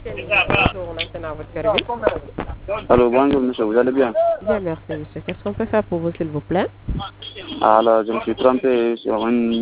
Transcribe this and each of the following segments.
Bonjour, on entend à votre service. Allô, bonjour monsieur, vous allez bien? Bien, merci monsieur. Qu'est-ce qu'on peut faire pour vous, s'il vous plaît? Alors, je me suis trompé sur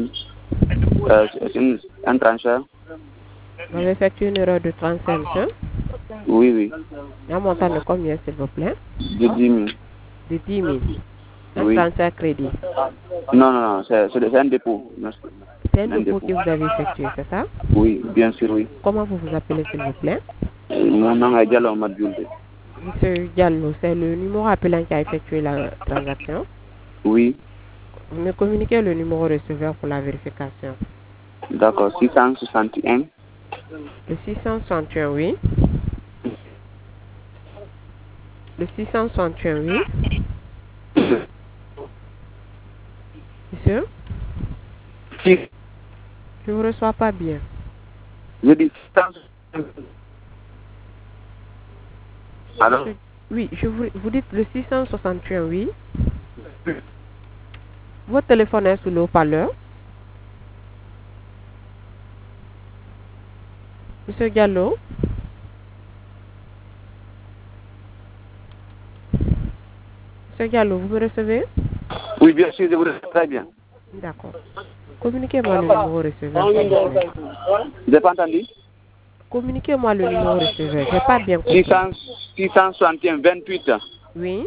un transfert. Vous avez effectué une erreur de transfert, monsieur? Oui, oui, Un montant de combien, s'il vous plaît? de 10 000. De 10 000. Un Oui. transfert crédit. Non, c'est un dépôt. C'est un dépôt que vous avez effectué, c'est ça? Oui, bien sûr, oui. Comment vous vous appelez, s'il vous plaît? Mon nom est Diallo Madjoulde. Monsieur Diallo, c'est le numéro appelant qui a effectué la transaction. Oui, Vous me communiquez le numéro receveur pour la vérification. d'accord, 661. Le 661, oui. Le 661, oui. Monsieur, Si, je ne vous reçois pas bien. je dis 661. Alors, Oui, vous dites le 661, oui. Votre téléphone est sous le haut-parleur. Monsieur Gallo. Monsieur Gallo, vous me recevez? oui, bien sûr, je vous reçois très bien. D'accord. Communiquez-moi le numéro receveur, s'il vous plaît. Vous n'avez pas entendu? Communiquez-moi le numéro receveur. J'ai pas bien compris. 661 28 Oui,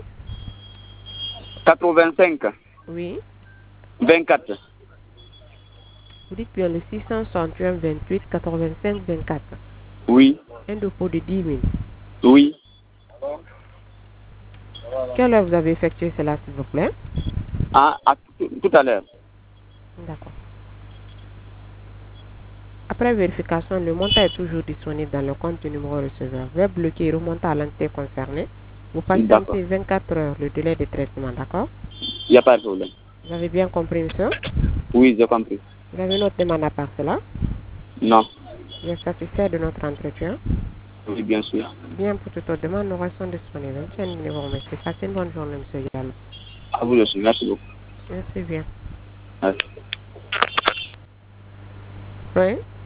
85 oui. 24. Vous dites bien le 661 28 85 24. Oui, Un dépôt de 10 000. oui. Quelle heure vous avez effectué cela, s'il vous plaît? Tout à l'heure. D'accord. Après vérification, le montant est toujours disponible dans le compte du numéro receveur. Vous bloquer et remonter à l'entité concernée. Vous D'accord. patientez 24 heures le délai de traitement, d'accord? Il n'y a pas de problème. Vous avez bien compris, monsieur? Oui, j'ai compris. Vous avez une autre demande à part cela? Non. Vous êtes satisfait de notre entretien? Oui, bien sûr. Bien, pour toute autre demande, nous restons disponibles. Monsieur, nous vous remercie. Passez une bonne journée, monsieur Diallo. À vous aussi. Merci beaucoup. Merci bien. Merci. Oui?